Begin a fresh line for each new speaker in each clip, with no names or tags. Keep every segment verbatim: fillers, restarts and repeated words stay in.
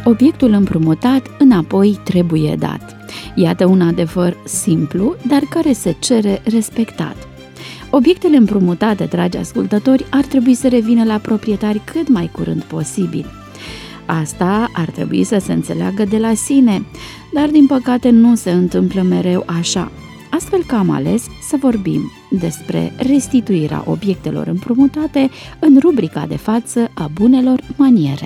obiectul împrumutat înapoi trebuie dat. Iată un adevăr simplu, dar care se cere respectat. Obiectele împrumutate, dragi ascultători, ar trebui să revină la proprietari cât mai curând posibil. Asta ar trebui să se înțeleagă de la sine, dar din păcate nu se întâmplă mereu așa. Astfel că am ales să vorbim despre restituirea obiectelor împrumutate în rubrica de față a bunelor maniere.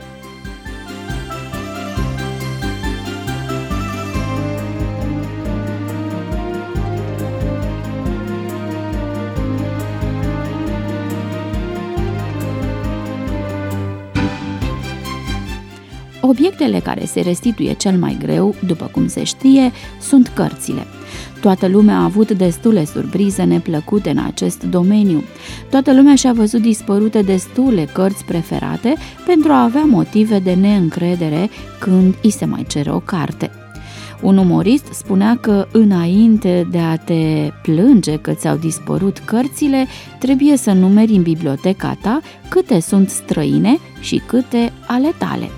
Obiectele care se restituie cel mai greu, după cum se știe, sunt cărțile. Toată lumea a avut destule surprize neplăcute în acest domeniu. Toată lumea și-a văzut dispărute destule cărți preferate pentru a avea motive de neîncredere când îi se mai cere o carte. Un umorist spunea că înainte de a te plânge că ți-au dispărut cărțile, trebuie să numeri în biblioteca ta câte sunt străine și câte ale tale.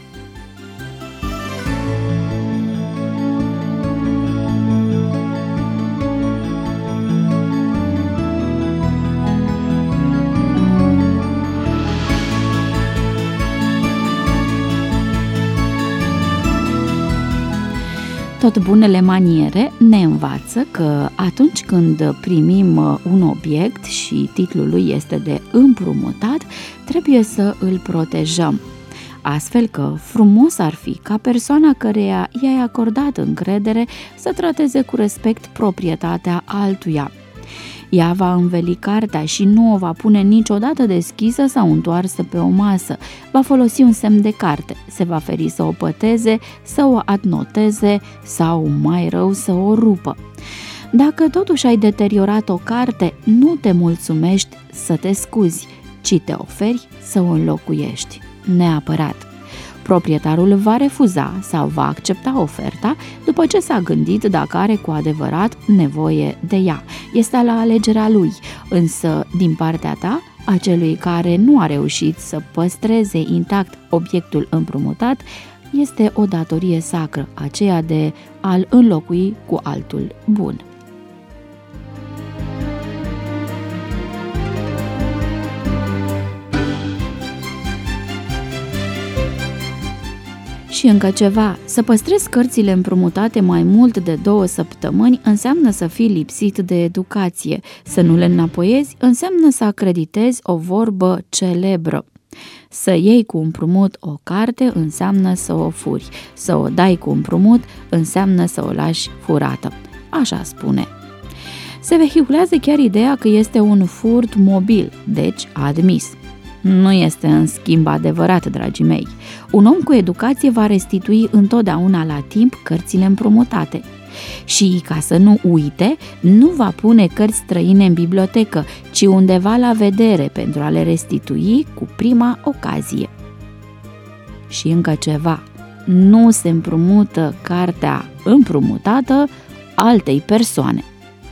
Tot bunele maniere ne învață că atunci când primim un obiect și titlul lui este de împrumutat, trebuie să îl protejăm. Astfel că frumos ar fi ca persoana căreia i-ai acordat încredere să trateze cu respect proprietatea altuia. Ea va înveli cartea și nu o va pune niciodată deschisă sau întoarsă pe o masă. Va folosi un semn de carte, se va feri să o păteze, să o adnoteze sau, mai rău, să o rupă. Dacă totuși ai deteriorat o carte, nu te mulțumești să te scuzi, ci te oferi să o înlocuiești. Neapărat. Proprietarul va refuza sau va accepta oferta după ce s-a gândit dacă are cu adevărat nevoie de ea. Este la alegerea lui, însă din partea ta, a celui care nu a reușit să păstreze intact obiectul împrumutat, este o datorie sacră, aceea de a-l înlocui cu altul bun. Și încă ceva, să păstrezi cărțile împrumutate mai mult de două săptămâni înseamnă să fii lipsit de educație. Să nu le înapoiezi înseamnă să acreditezi o vorbă celebră. Să iei cu împrumut o carte înseamnă să o furi. Să o dai cu împrumut înseamnă să o lași furată. Așa spune. Se vehiculează chiar ideea că este un furt mobil, deci admis. Nu este în schimb adevărat, dragii mei. Un om cu educație va restitui întotdeauna la timp cărțile împrumutate. Și, ca să nu uite, nu va pune cărți străine în bibliotecă, ci undeva la vedere pentru a le restitui cu prima ocazie. Și încă ceva, nu se împrumută cartea împrumutată altei persoane.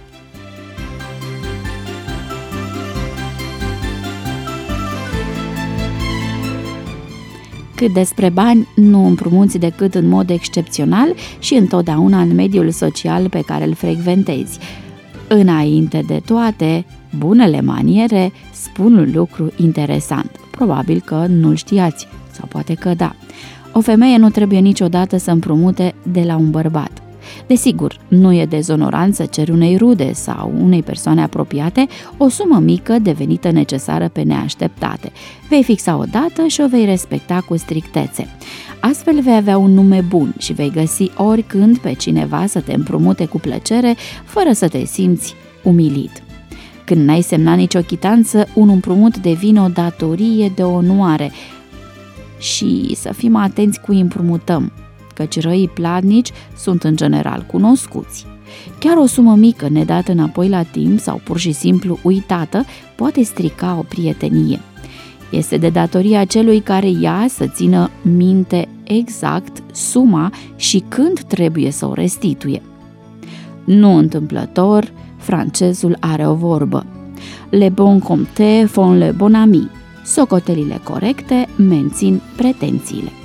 Cât despre bani, nu împrumuți decât în mod excepțional și întotdeauna în mediul social pe care îl frecventezi. Înainte de toate, bunele maniere spun un lucru interesant. Probabil că nu-l știați, sau poate că da. O femeie nu trebuie niciodată să împrumute de la un bărbat. Desigur, nu e dezonorant să ceri unei rude sau unei persoane apropiate o sumă mică devenită necesară pe neașteptate. Vei fixa o dată și o vei respecta cu strictețe. Astfel vei avea un nume bun și vei găsi oricând pe cineva să te împrumute cu plăcere, fără să te simți umilit. Când n-ai semnat nicio chitanță, un împrumut devine o datorie de onoare. Și să fim atenți cui împrumutăm, căci răii platnici sunt în general cunoscuți. Chiar o sumă mică nedată înapoi la timp sau pur și simplu uitată poate strica o prietenie. Este de datoria celui care ia să țină minte exact suma și când trebuie să o restituie. Nu întâmplător, francezul are o vorbă: Les bons comptes font le bon ami. Socotelile corecte mențin pretențiile.